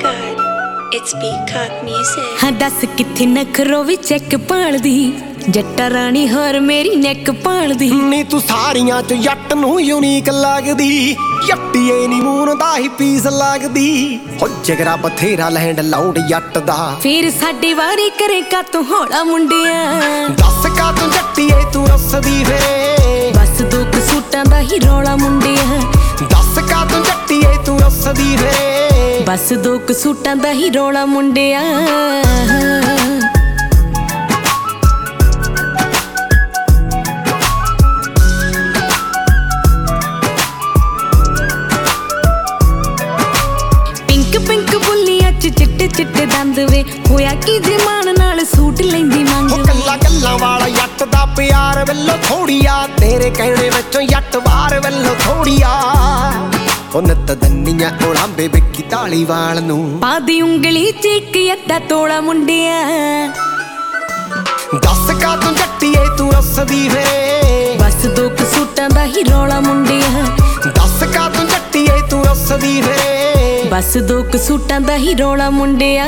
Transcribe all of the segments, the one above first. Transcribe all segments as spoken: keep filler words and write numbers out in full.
god, it's Peacock Music. हाँ दस किथे नखरो भी चेक पालदी जट्टा रानी हर मेरी नेक पालदी नी तू सारियां च जट नूं यूनीक लगदी जट्टीए नी मून दा ही पीस लगदी हो जिगरा बथेरा लैंड लाउंड जट दा फिर साडी वारी करे का तू होड़ा मुंडिया दस का तू जट्टीए तू रसदी वे बस दो क सूटां दा ही रौला मुंडिया दस का तू जट्टीए तू रसदी वे बस दो क सूटां दा ही रौला मुंडिया चिट्टे चिट्टे दंद वे होया की जे मान नाल सूट लैंदी मंग कल्ला गल्लां वाला जट दा प्यार वल्लो थोड़िया तेरे कहने विचों जट वार वल्लो थोड़िया ओ नत दन्नियां ओलांबे बिक्की ताली वाल नूं पा दी उंगली च इक अद्धा तोला मुंडिया दस का तू जट्टीए तू रसदी वे बस दो क सूटां दा ही रौला मुंडिया दस का तू जट्टीए तू रसदी वे बस दो क सूटां दा ही रौला मुंडिया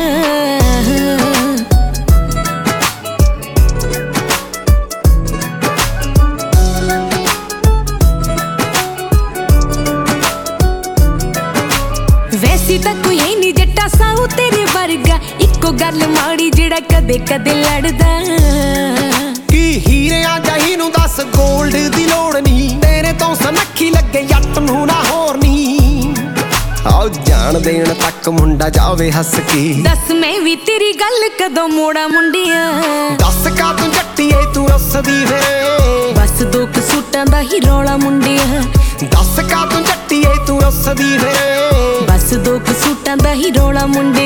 वैसी तां कोई है नी जट्टा साऊ तेरे वर्गा इक्को गल माड़ी जेड़ा कदे कदे लड़दा की हीरियां जाही नूं दस गोल्ड दी लोड़ नी तेरे तो सनखी लगे जट नूं ना होर नी आओ जान देण तक मुंडा जावे हस के दस मैं भी तेरी गल कदों मोड़ा मुंडिया दस का तू जट्टीए तू रसदी वे बस दो क सूटां दा ही रौला मुंडिया दस का तू जट्टीए तू रसदी वे बस दो क सूटां दा ही रौला मुंडिया